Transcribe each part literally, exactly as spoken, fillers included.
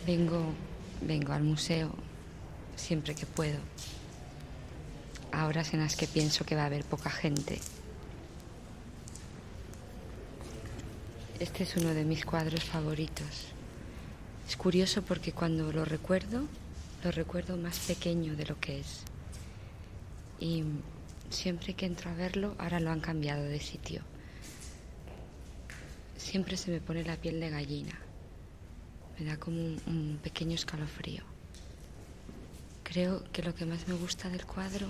Vengo, vengo al museo siempre que puedo, a horas en las que pienso que va a haber poca gente. Este es uno de mis cuadros favoritos. Es curioso porque cuando lo recuerdo, lo recuerdo más pequeño de lo que es. Y siempre que entro a verlo, ahora lo han cambiado de sitio. Siempre se me pone la piel de gallina. Me da como un, un pequeño escalofrío. Creo que lo que más me gusta del cuadro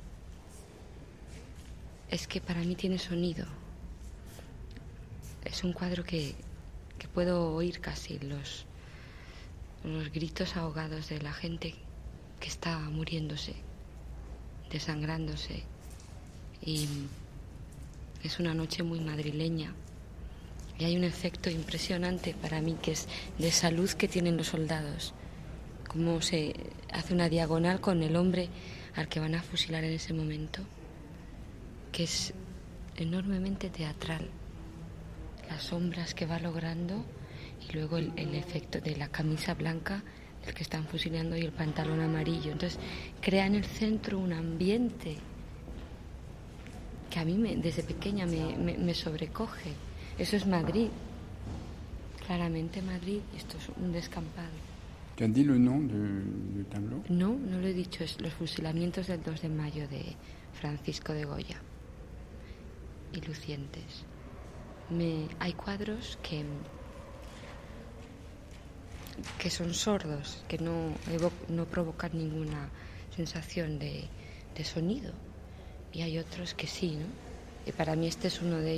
es que para mí tiene sonido. Es un cuadro que, que puedo oír casi los, los gritos ahogados de la gente que está muriéndose, desangrándose. Y es una noche muy madrileña. Y hay un efecto impresionante para mí que es de esa luz que tienen los soldados. Cómo se hace una diagonal con el hombre al que van a fusilar en ese momento, que es enormemente teatral. Las sombras que va logrando y luego el, el efecto de la camisa blanca del que están fusilando y el pantalón amarillo. Entonces crea en el centro un ambiente que a mí me, desde pequeña me, me, me sobrecoge. Eso es Madrid, claramente Madrid. Esto es un descampado. ¿Tu has dit le nom de, de tableau? No, no lo he dicho, es Los fusilamientos del dos de mayo de Francisco de Goya y Lucientes. Me, hay cuadros que, que son sordos, que no, evo, no provocan ninguna sensación de, de sonido. Y hay otros que sí, ¿no? Y para mí este es uno de ellos.